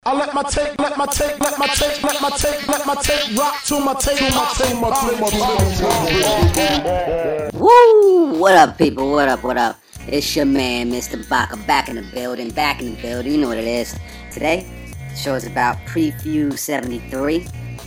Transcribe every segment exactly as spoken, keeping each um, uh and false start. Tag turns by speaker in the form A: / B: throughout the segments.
A: I let my tape, let my tape, let my tape, let my tape, let my tape rock to my tape, to my tape, my tape,
B: Woo! What up, people? What up, what up? It's your man, Mister Baka, back in the building, back in the building. You know what it is. Today, the show is about Prefuse seventy-three.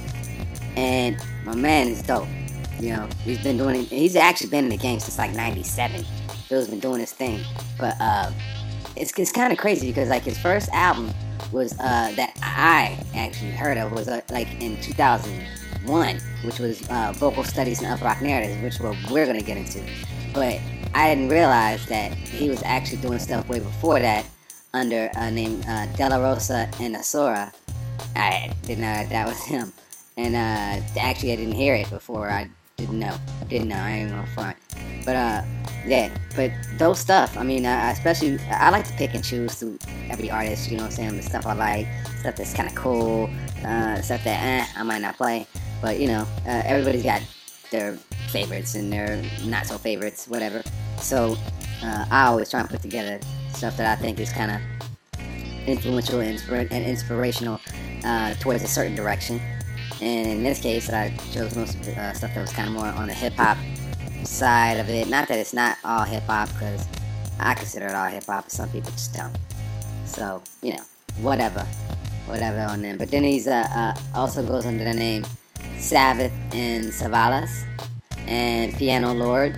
B: And my man is dope. You know, he's been doing it. He's actually been in the game since like ninety-seven. Bill's been doing his thing. But uh, it's, it's kind of crazy because like his first album was uh, that I actually heard of was uh, like in two thousand one, which was uh, Vocal Studies and Up Rock Narratives, which we're, we're going to get into. But I didn't realize that he was actually doing stuff way before that under a uh, name uh, Della Rosa and Asura. I didn't know that, that was him. And uh, actually I didn't hear it before. I didn't know. Didn't know. I ain't gonna front. But uh, yeah. But those stuff. I mean, uh, especially I like to pick and choose through every artist. You know what I'm saying? The stuff I like, stuff that's kind of cool, uh, stuff that eh, I might not play. But you know, uh, everybody's got their favorites and their not so favorites, whatever. So uh, I always try and put together stuff that I think is kind of influential and, inspira- and inspirational uh, towards a certain direction. And in this case, I chose most of the uh, stuff that was kind of more on the hip-hop side of it. Not that it's not all hip-hop, because I consider it all hip-hop, but some people just don't. So, you know, whatever. Whatever on them. But then he's uh, uh, also goes under the name Sabbath and Savalas and Piano Lord.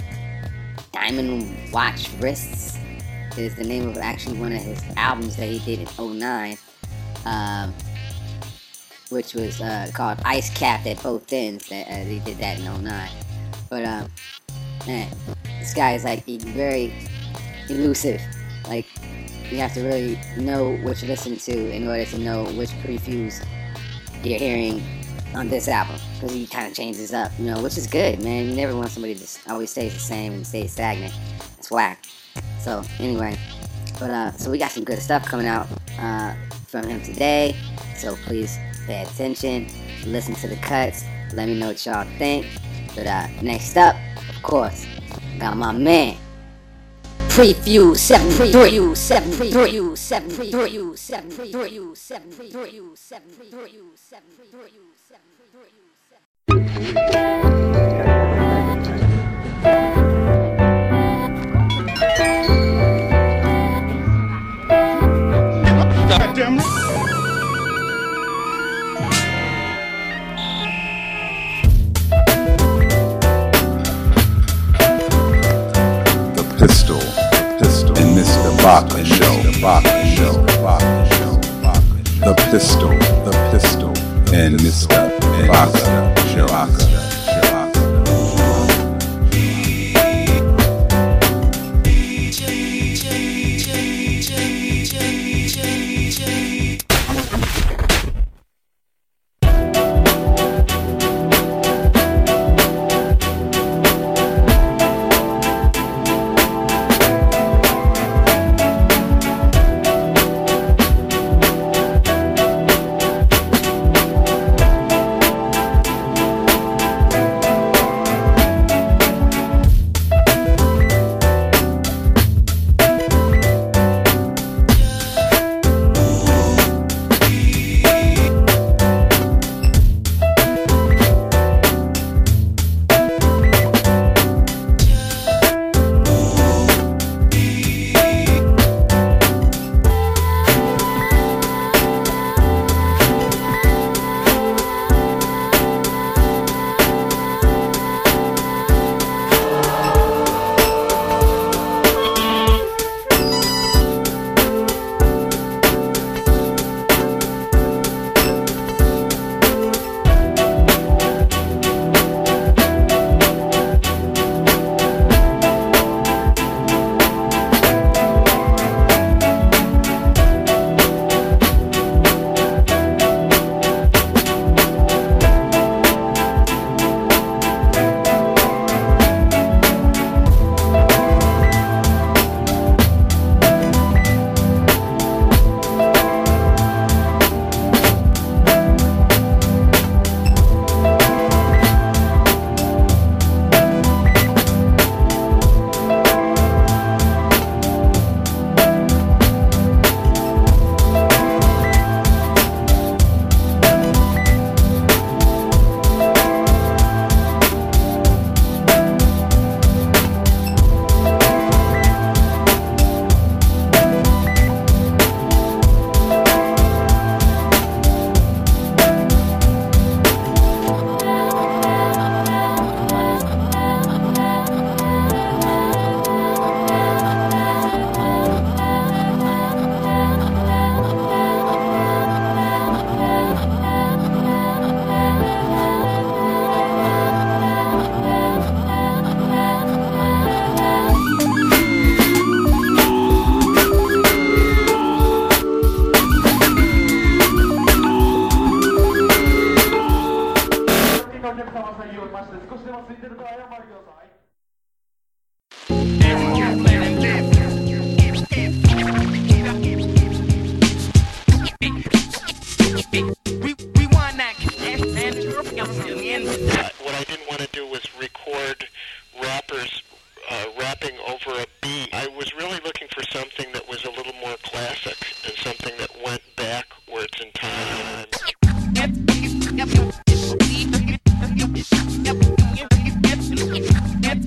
B: Diamond Watch Wrists is the name of actually one of his albums that he did in oh nine. Um... which was uh, called Ice Capped at Both Ends. That uh, they did that in oh nine. But um, man, this guy is like very elusive. Like you have to really know what you're listening to in order to know which Prefuse you're hearing on this album, because he kind of changes up, you know, which is good, man. You never want somebody to just always stays the same and stays stagnant. It's whack. So anyway, but uh, so we got some good stuff coming out uh, from him today. So please pay attention, listen to the cuts, let me know what y'all think. But uh, next up, of course, got my man, Prefuse seventy-three, Prefuse seventy-three, Prefuse seventy-three, Prefuse seventy-three, Prefuse seventy-three, Prefuse seventy-three, Prefuse seventy-three, Prefuse
A: goddamn.
C: Pistol, Pistol, and Mister Baka Show, Baka Show, Baka Show, The Pistol, The Pistol, and Mister Baka Show, Baka Show.
D: What I didn't want to do was record rappers uh, rapping over a beat. I was really looking for something that was a little more classic and something that went backwards in time.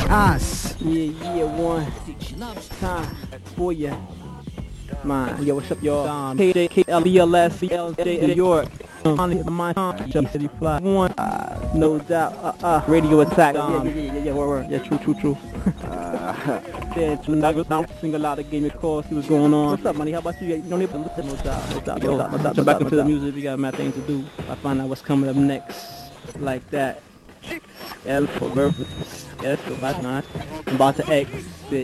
E: Us. Yeah, yeah, one time for ya. Man, yo, what's up, y'all? K J K L E L S C L J New York. On the my city fly one, uh, no doubt. Uh, uh, radio attack. Um, yeah, yeah, yeah, yeah, yeah, word, word. Yeah, true, true, true. uh, yeah, now single out, gave me a call, see what's going on. What's up, money? How about you? You don't even listen. No doubt, no doubt, no doubt, no doubt. Jump back into the music. We got mad things to do. I find out what's coming up next, like that. Yeah, for birth. Yeah, that's good. That's nice. I'm about to exit.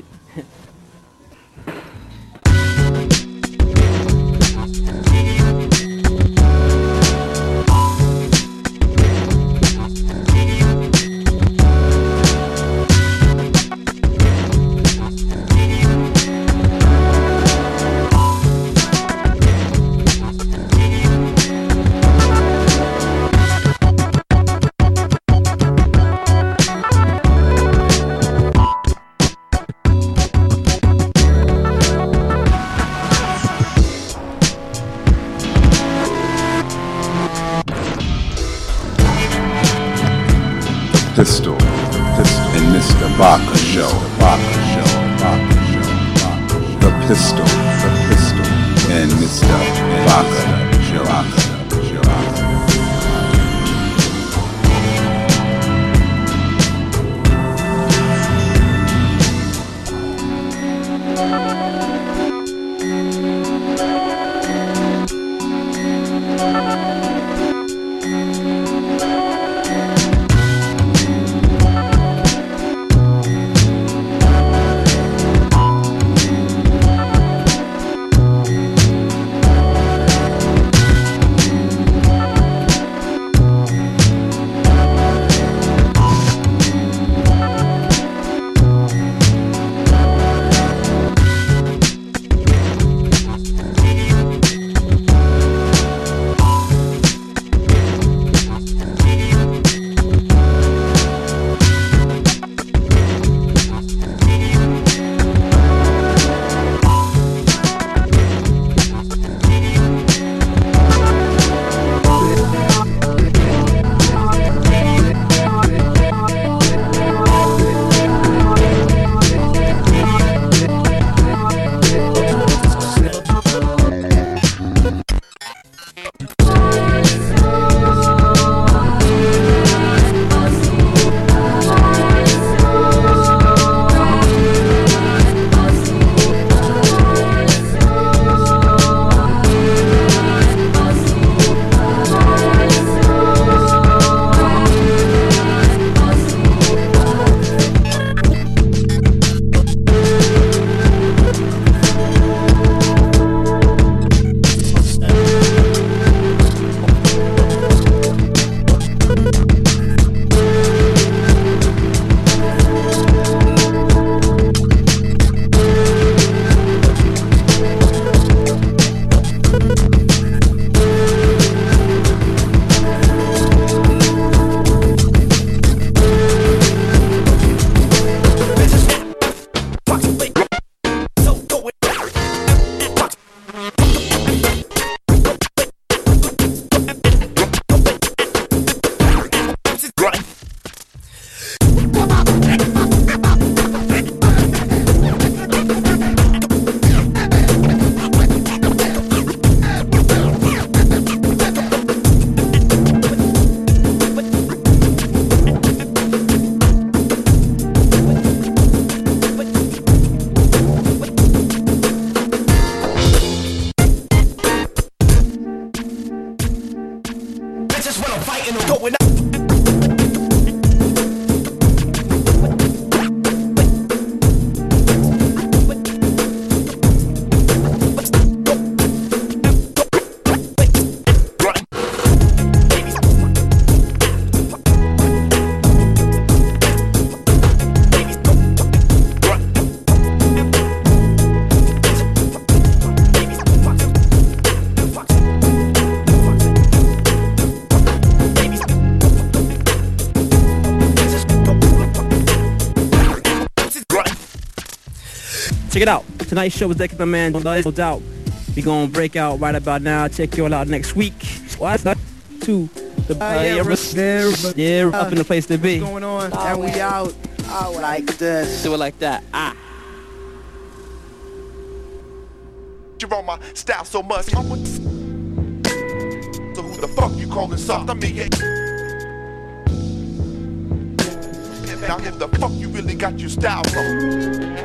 C: Pistol, Pistol, and Mister Baka Show, Baka Show, Baka Show, the Pistol, the Pistol, and Mister Baka Show, Baka Show.
E: Check it out. Tonight's show was dedicated to my man, No Doubt. We gonna break out right about now. Check you all out next week. What's that? To the uh, yeah, yeah, yeah, up in the place to be.
F: What's going on? And we out.
E: like this. Do it like that. Ah.
F: You on my style so much. So who the fuck you calling soft? I mean, yeah. Now if the fuck you really got your style from?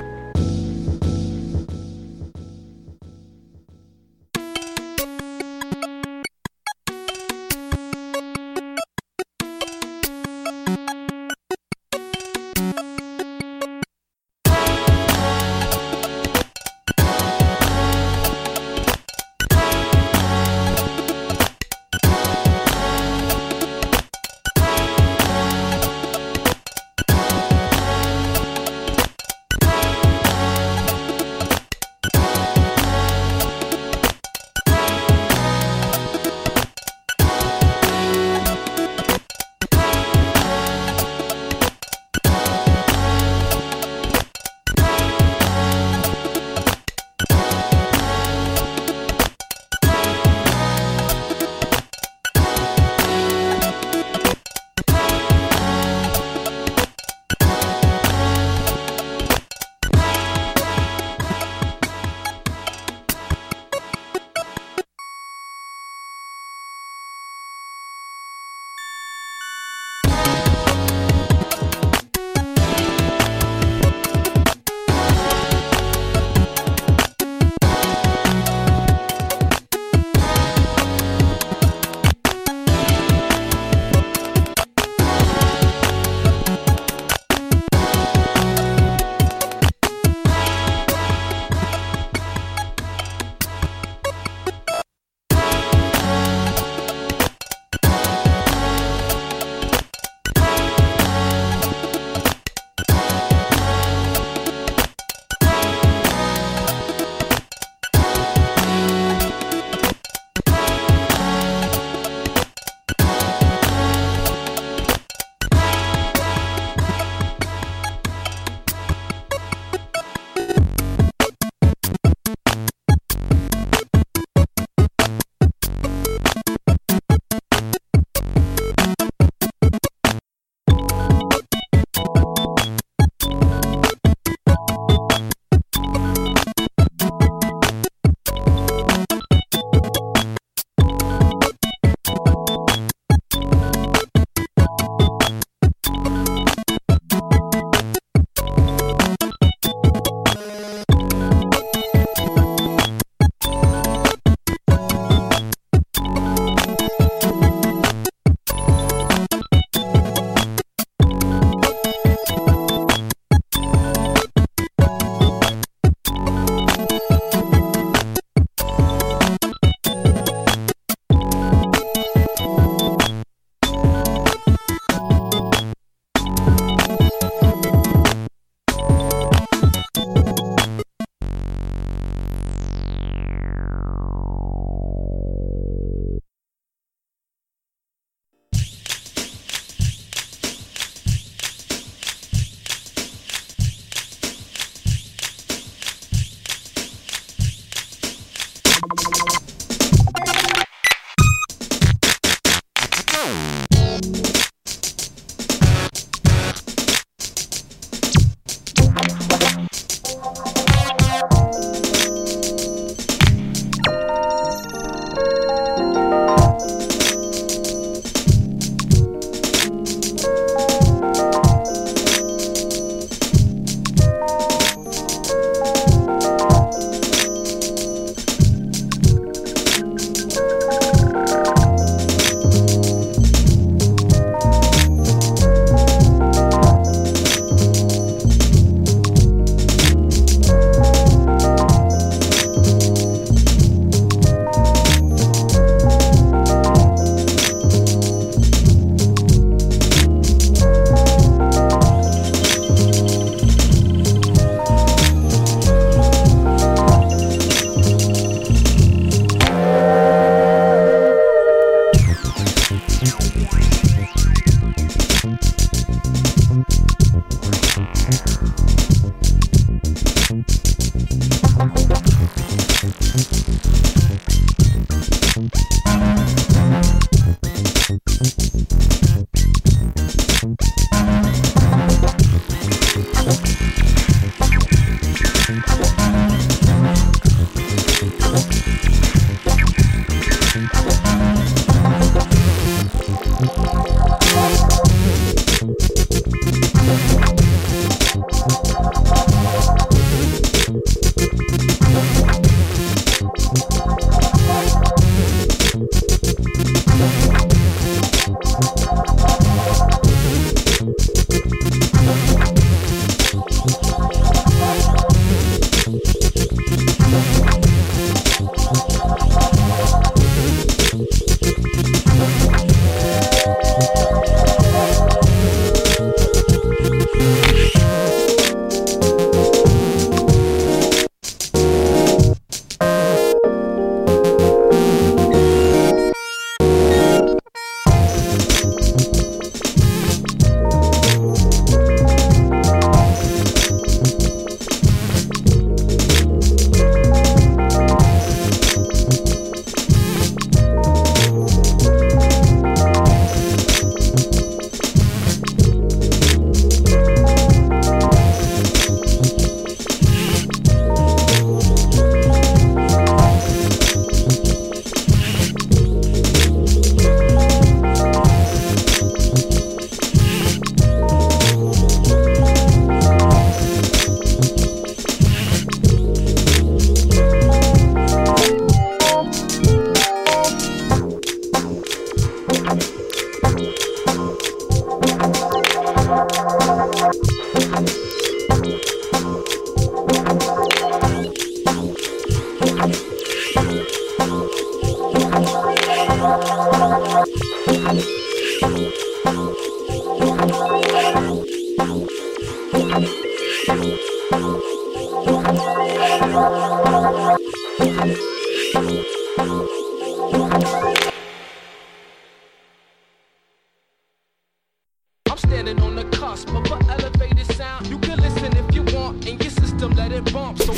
G: I'm standing on the cusp of an elevated sound. You can listen if you want, and your system let it bump. So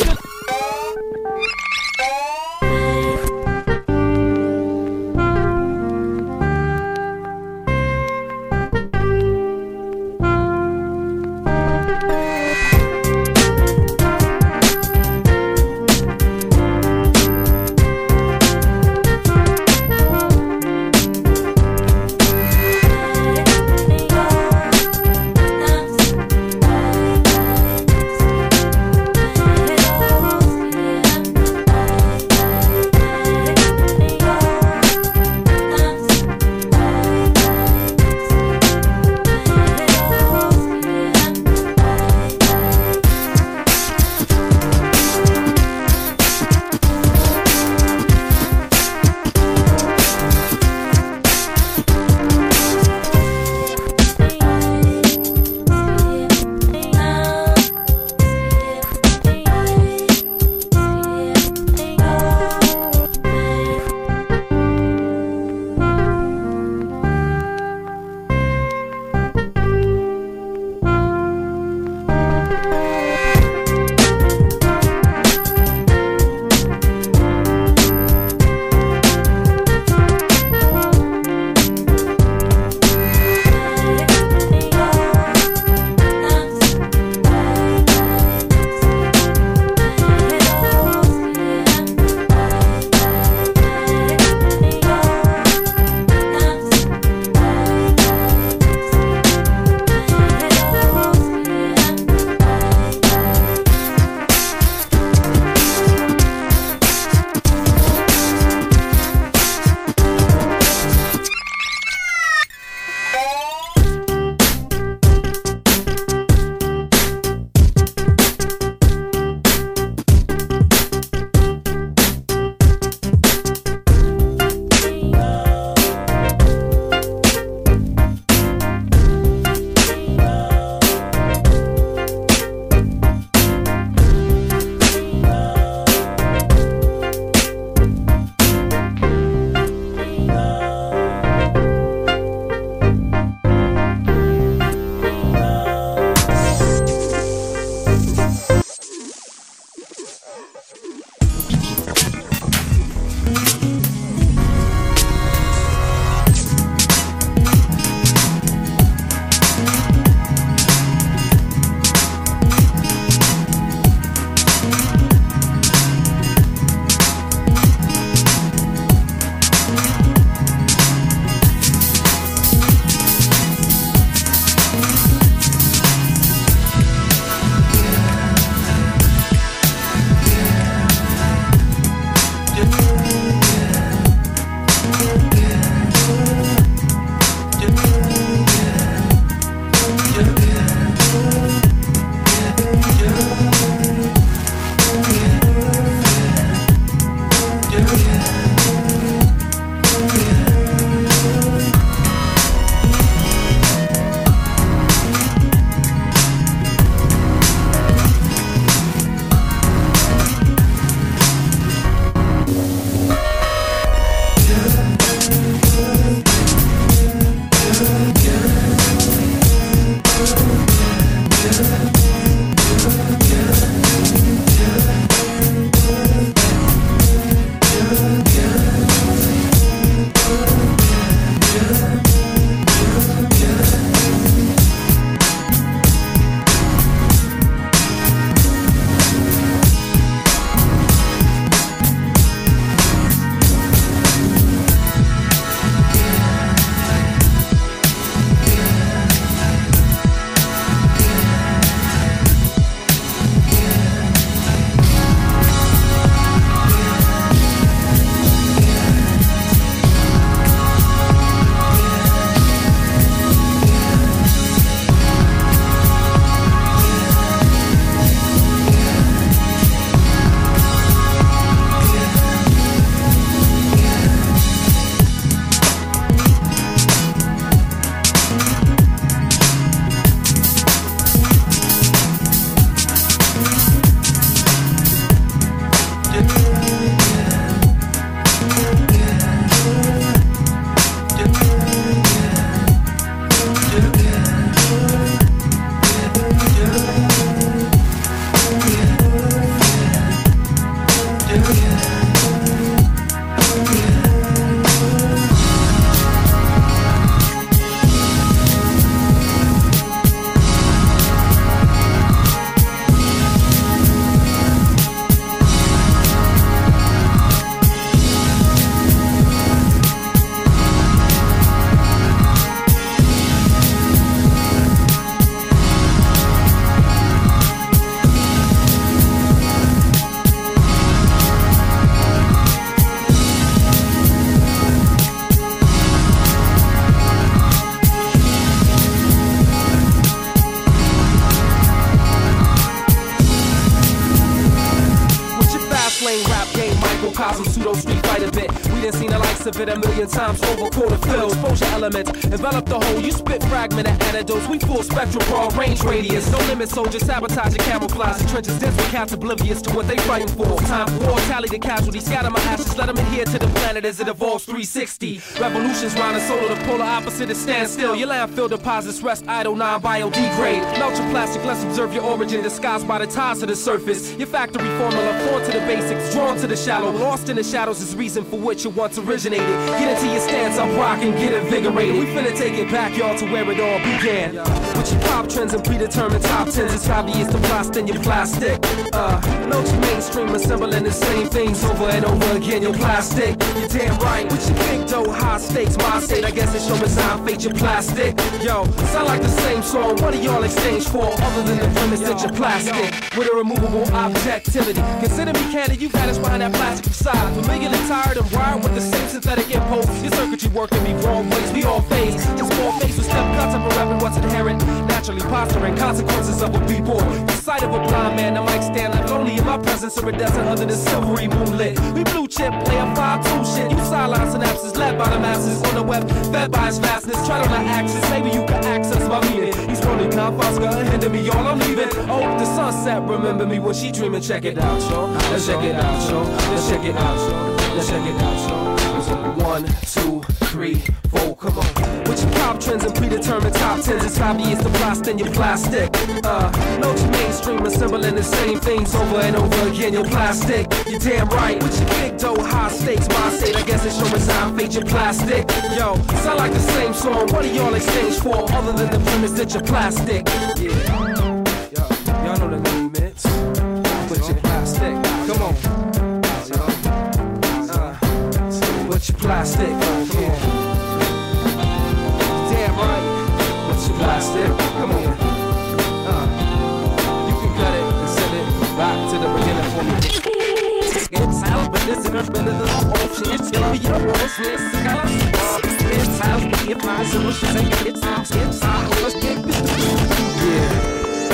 G: microcosm, pseudo street fighter bit. We done seen the likes of it a million times over. Quarter fill, exposure elements, envelop the whole. You spit fragmented antidotes. We full spectrum, broad range radius. No limit, soldiers sabotage and camouflage the trenches. Dense with cats oblivious to what they fighting for. Time for war, tally the casualties, scatter my ashes, let them adhere to the planet as it evolves three sixty. Revolutions round the solar, the polar opposite is stand still. Your landfill deposits rest idle, non-biodegrade. Melt your plastic, let's observe your origin disguised by the ties to the surface. Your factory formula, formed to the basics, drawn to the shallow. Lost in the shadows is reason for which you once originated. Get into your stance, I'm rocking, get invigorated. We finna take it back, y'all, to where it all began. With your pop trends and predetermined top tens, it's obvious to blast in your plastic. Uh, melt your mainstream, assembling the same things over and over again, your plastic. You're damn right, with your big dough, high stakes, my state, I guess it's your design, fate, your plastic. Yo, sound like the same song, what do y'all exchange for, other than the premise that you're plastic? With a removable objectivity, consider me candid, you've had us behind that plastic facade. Familiarly tired and wired with the same synthetic impulse. Your circuitry working me wrong ways, we all phase. Just more face with step cuts up around what's inherent. Naturally posturing consequences of a b-boy. The sight of a blind man, I might stand like lonely in my presence or a desert other than silvery moonlit. We blue chip, play a five two shit. You sideline synapses led by the masses on the web, fed by his vastness. Try on the axis, maybe you can access my meaning. He's rolling confounds, gonna hinder me, y'all, I'm leaving. Oh, the sunset, remember me when she dreaming. Check it out, yo. Let's check it out, yo. Let's check it out, yo. Let's check it out, yo. One, two, three, four, come on. With your pop trends and predetermined top tens, it's obvious to blast in your plastic. Uh, no your mainstream assembling the same things over and over again, your plastic. You're damn right, with your big dough, high stakes, my state, I guess it's your resign fate, your plastic. Yo, sound like the same song, what do y'all exchange for, other than the premise that you're plastic? Yeah, yo, y'all know the name is, with your plastic, come on. What's your plastic? Come on. Damn right. What's your plastic? Come on. Uh, you can cut it and send it back to the beginning for me. It's out, but this is a bit of the option. It's gonna be your worst list. It's out, if my solution ain't it's out, it's out. Let's get this. Yeah.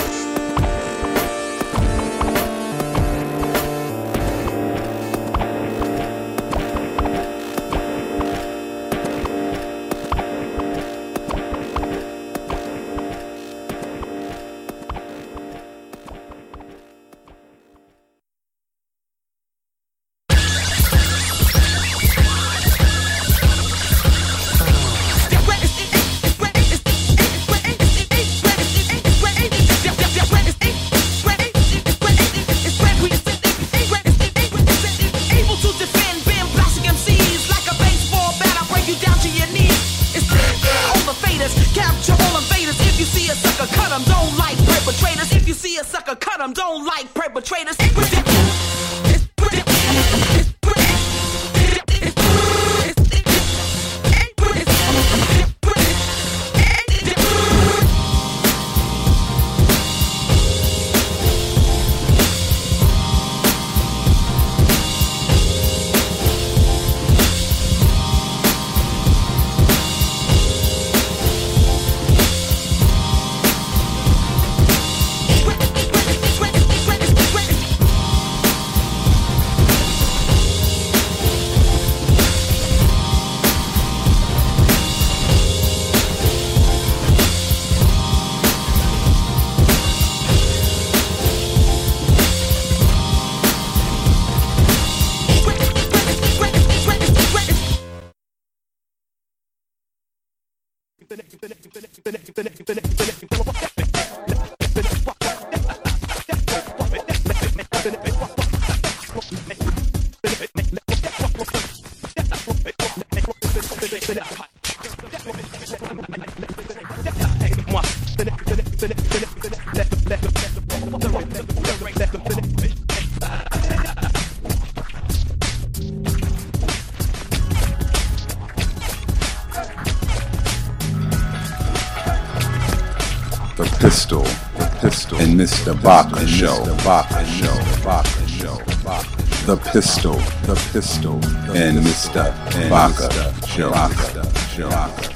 C: Pistol, the Pistol, and Mister Baka Show, the Baka Show, the Baka Show, the Pistol, the Pistol, and Mister Baka Show, Baka Show,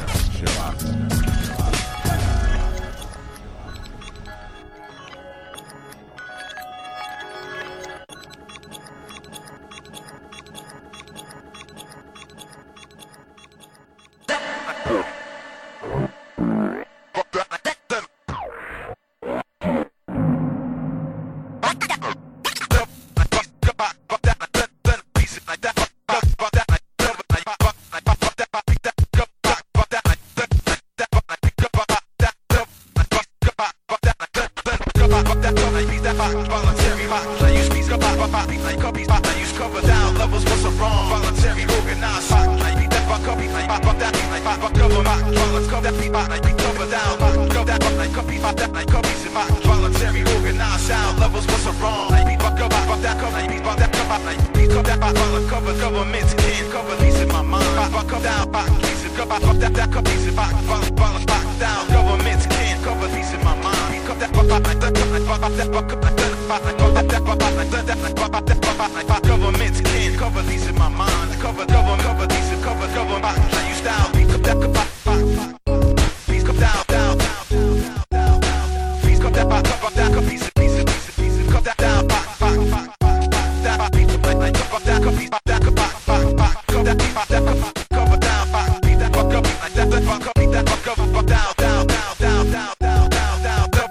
C: Baka Show.
F: voluntary. I use speeds, like copies, I use cover down levels. What's wrong? Voluntary, organized. Like beat that by copies, like pop that beat, like pop cover. Let's cover that beat, like beat cover down. Cover that like copies, pop that like copies. Voluntary, organized. Sound levels. What's wrong? Like beat by cover, pop that cover, like beat by that cover, like beat cover that by cover. Governments can't cover these in my mind. Pop cover down, pop these in cover, pop that that cover these in my mind. Pop down. Governments can't cover these in my mind. Cover that pop like that, like pop that pop like that, pop like that, pop like that, like pop that, pop like that. Governments can't cover these in my mind. Cover, cover, cover these and cover, cover my you style. Beat cover that, cover, please come down, down, down, down, down. Please come that, cover that, cover piece, piece, piece, piece, cover that down, back, back, back, back. That beat like like cover that, cover piece, that, cover, back, back, cover that, beat that, cover, cover down, back, beat that, cover like that, that, cover, beat that, cover, down, down, down, down, down, down, down, down.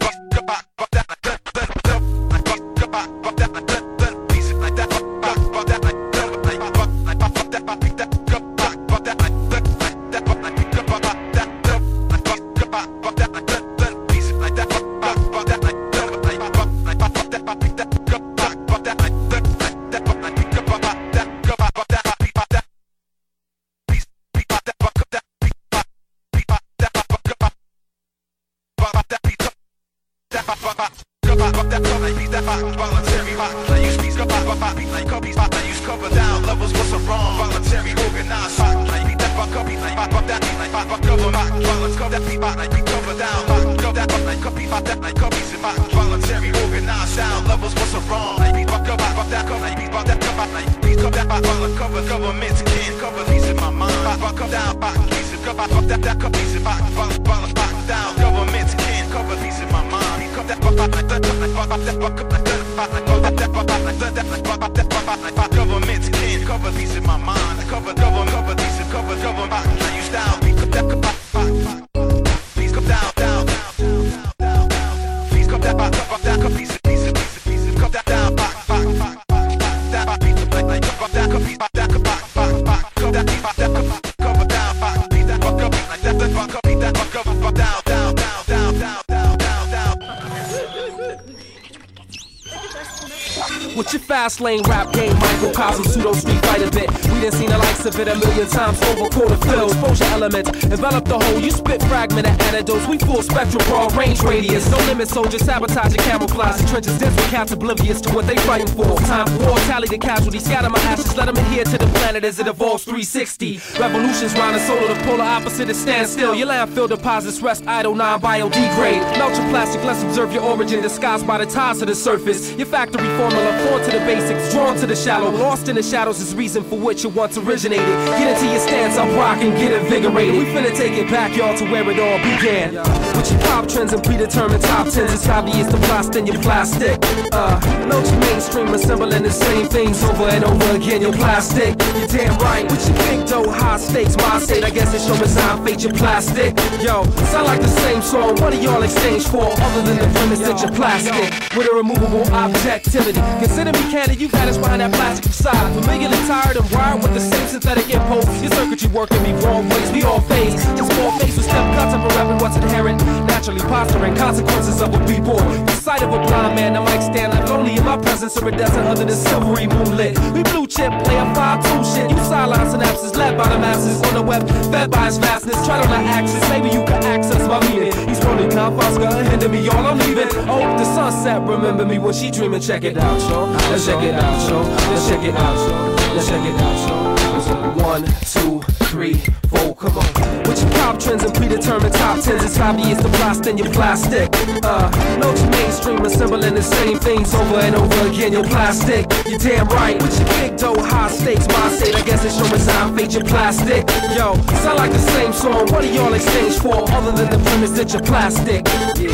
G: With your fast lane rap game, microcosm, pseudo street fighter bit. We done seen the likes of it a million times over. Quarter fill, exposure elements, envelop the whole. You spit fragment of antidotes. We full spectrum, broad range radius. No limit, soldiers sabotage and camouflage the trenches. Dense with cats oblivious to what they fighting for. Time for war, tally the casualties, scatter my ashes. Let them adhere to the planet as it evolves three sixty. Revolutions round the solar, the polar opposite is stand still. Your landfill deposits rest idle, non-biodegrade. Melt your plastic, let's observe your origin disguised by the ties to the surface. Your factory formula, forward to the basics, drawn to the shallow. Lost in the shadows is reason for which it once originated. Get into your stance, I'm rocking, get invigorated. We finna take it back, y'all, to where it all began. With your pop trends and predetermined top tens, it's obvious the plastic in your plastic. Uh, note your mainstream assembling the same things over and over again, your plastic. You're damn right, with your big dough, high stakes, my state, I guess it's your design, fate, your plastic. Yo, sound like the same song, what do y'all exchange for, other than the premise that you're plastic? With a removable objectivity, consider me candid, you got us behind that plastic facade. Familiarly tired and wired with the same synthetic impulse. Your circuitry working me wrong ways, we all phase. Just more face with step cuts up rapping what's inherent. Naturally posturing consequences of a b-boy. The sight of a blind man, the mic stand like lonely in my presence or a desert under the silvery moonlit. We blue chip, play a five two shit. You sideline synapses led by the masses on the web, fed by his vastness. Try on the axis, maybe you can access my meaning. He's rolling confounds, gonna hinder me, y'all, I'm leaving. Oh, the sunset, remember me when she dreaming. Check it out, y'all. Let's check it out, y'all. Let's check it out, y'all. Let's check it out, y'all. One, two, three, four, come on. With your pop trends and predetermined top tens, it's obvious the plastic in your plastic. Uh, note your mainstream assembling the same things over and over again, your plastic. You're damn right. With your big dough, high stakes, my state, I guess it's your design, fate, your plastic. Yo, sound like the same song, what do y'all exchange for, other than the premise that you're plastic? Yeah,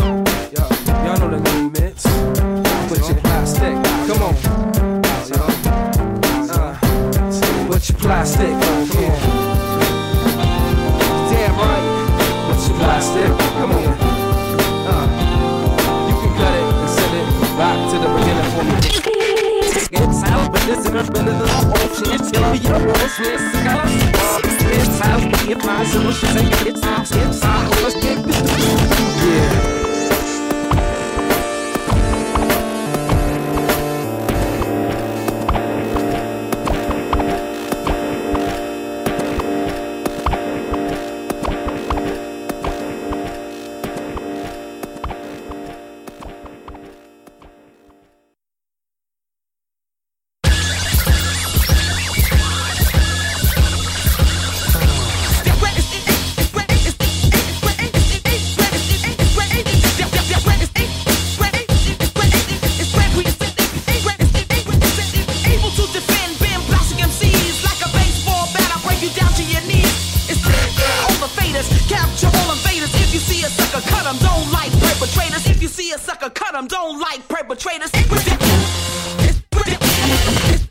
G: yo, y'all know the limits. With your plastic, come on. With your plastic, yeah. Damn right. With your plastic, come on. Uh, you can cut it and send it back to the beginning for me. It's out, but this is a bit of the ocean. It's gonna be your voice, it's it's out, it's my solution. It's out, it's out, let's get this. Yeah.
H: see a sucker, cut him. Don't like perpetrators. It's ridiculous. It's ridiculous.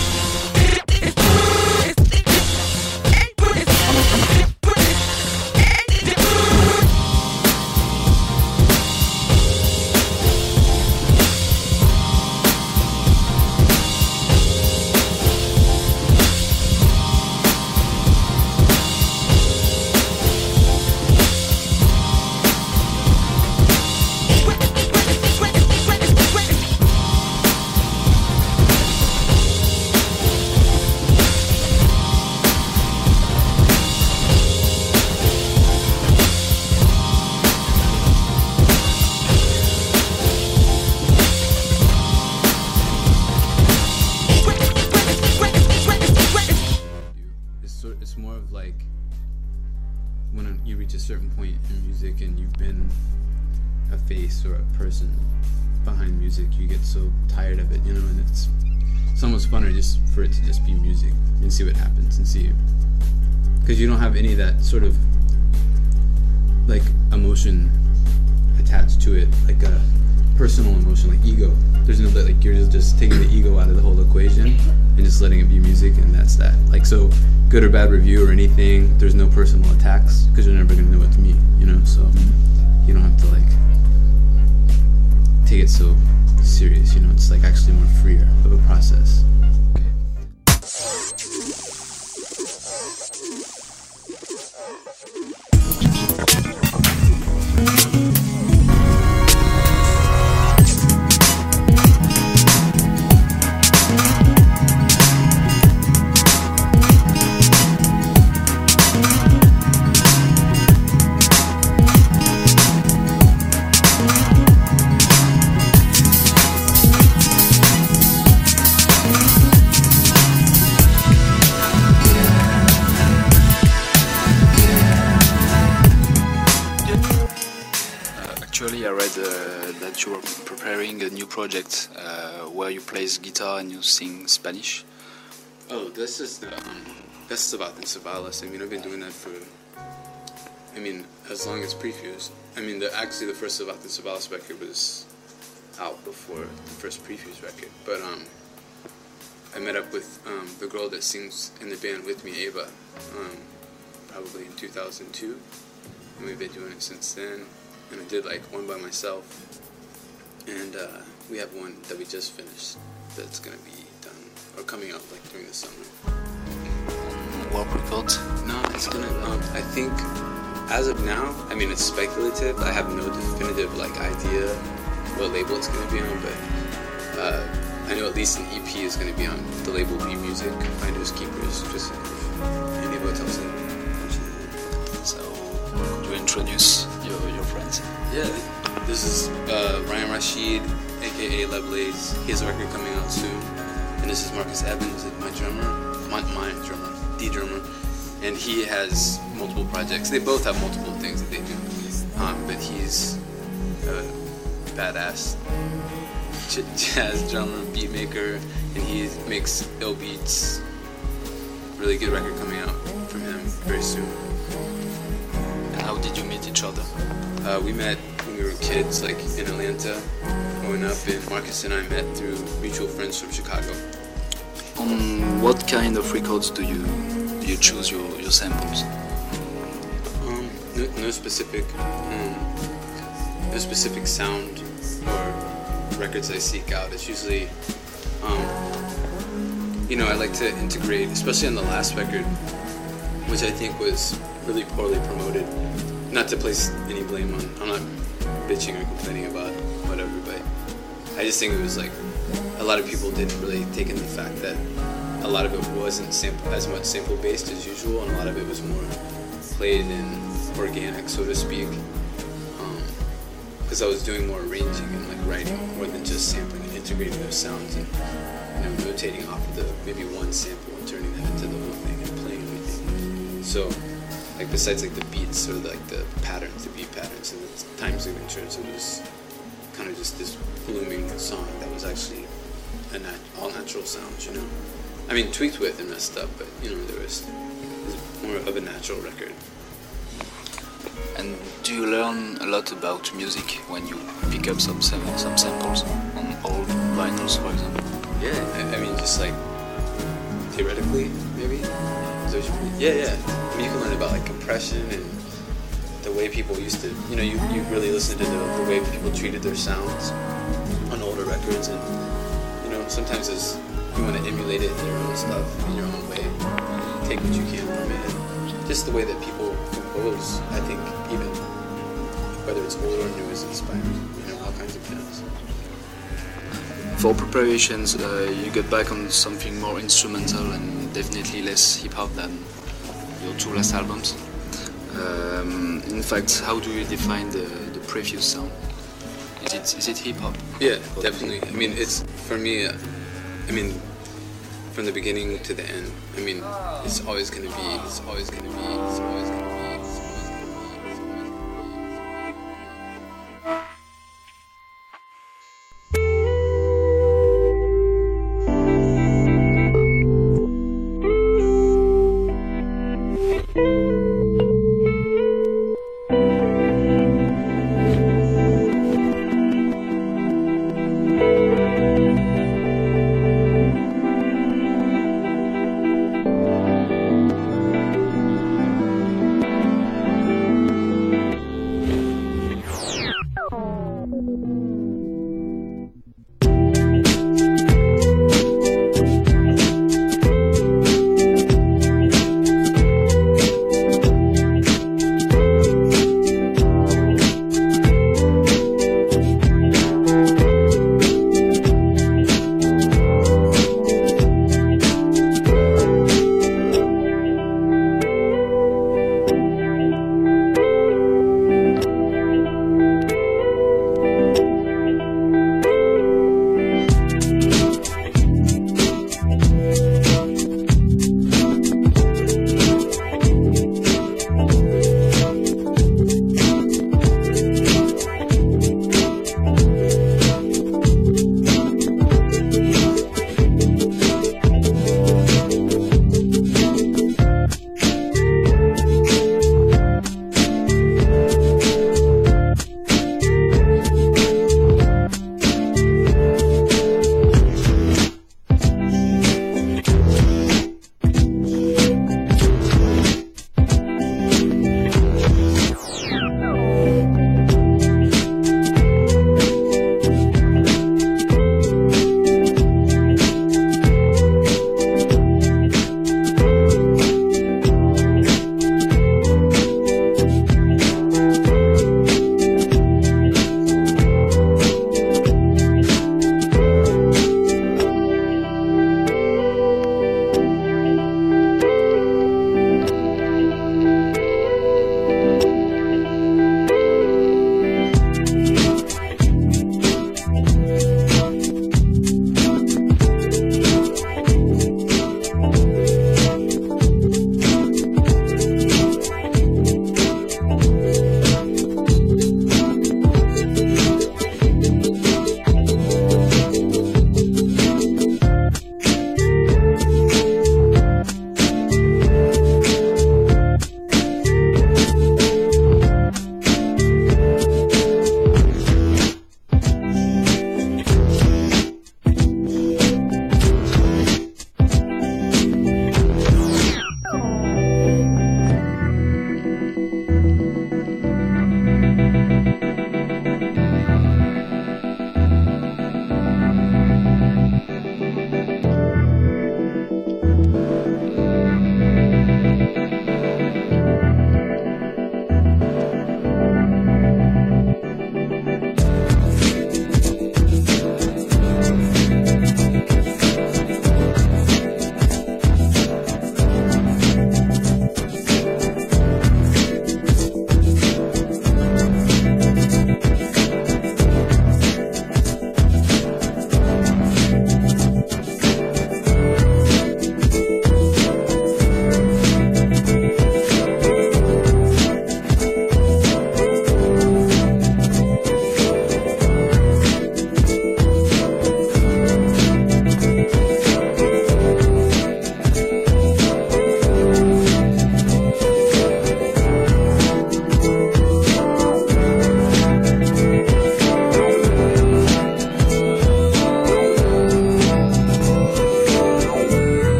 I: certain point in music and you've been a face or a person behind music, you get so tired of it, you know, and it's it's almost funner just for it to just be music and see what happens and see, because you don't have any of that sort of like emotion attached to it, like a personal emotion, like ego. There's no, like, you're just, just taking the ego out of the whole equation and just letting it be music, and that's that. Like, so good or bad review or anything, there's no personal attacks because you're never gonna know it's me, you know. So you don't have to like take it so serious, you know. It's like actually more freer of a process.
J: Actually, I read uh, that you were preparing a new project uh, where you play guitar and you sing Spanish.
I: Oh, this is the um, this is about the Savalas. I mean, I've been doing that for, I mean, as long as Prefuse. I mean, the, actually, the first Sebastian Savalas record was out before the first Prefuse record. But um, I met up with um, the girl that sings in the band with me, Ava, um, probably in two thousand two, and we've been doing it since then. And I did like one by myself, and uh, we have one that we just finished that's gonna be done or coming out like during the summer.
J: Warp Records?
I: No, it's gonna. Um, I think as of now, I mean it's speculative. I have no definitive like idea what label it's gonna be on, but uh, I know at least an E P is gonna be on the label B Music, Finders Keepers, just anybody tells them.
J: So you introduce your your friends?
I: Yeah, this is uh, Ryan Rashid, aka Lovelace. He has a record coming out soon. And this is Marcus Evans, my drummer, my, my drummer, the drummer. And he has multiple projects. They both have multiple things that they do. Um, but he's a badass jazz drummer, beat maker, and he makes ill beats. Really good record coming out from him very soon.
J: How did you meet each other?
I: Uh, we met when we were kids, like in Atlanta, growing up, and Marcus and I met through mutual friends from Chicago.
J: On what kind of records do you do you choose your, your samples?
I: Um, no, no specific, um, no specific sound or records I seek out. It's usually, um, you know, I like to integrate, especially on the last record, which I think was really poorly promoted. Not to place any blame on, I'm not bitching or complaining about whatever, but I just think it was like a lot of people didn't really take in the fact that a lot of it wasn't sample, as much sample based as usual, and a lot of it was more played and organic, so to speak. Because um, I was doing more arranging and like writing more than just sampling and integrating those sounds and, you know, notating off of the maybe one sample and turning that into the whole thing and playing everything. So. Like besides like the beats or like the patterns, the beat patterns and the time signatures, it was kind of just this blooming song that was actually a nat- all natural sounds, you know. I mean, tweaked with and messed up, but you know, there was, it was more of a natural record.
J: And do you learn a lot about music when you pick up some some, some samples on old vinyls, for example?
I: Yeah, I, I mean, just like theoretically, maybe. Is that what you mean? Yeah, yeah. I mean, you can learn about like compression and the way people used to, you know, you, you really listen to the, the way people treated their sounds on older records, and you know, sometimes it's, you want to emulate it in your own stuff, in your own way, take what you can from it, and just the way that people compose, I think, even whether it's old or new, is inspiring, you know, all kinds of things.
J: For preparations, uh, you get back on something more instrumental and definitely less hip-hop than your two last albums. Um, in fact, how do you define the, the previous sound? Is it is it hip-hop?
I: Yeah, definitely. I mean, it's, for me, uh, I mean, from the beginning to the end, I mean, it's always gonna be, it's always gonna be, it's always gonna be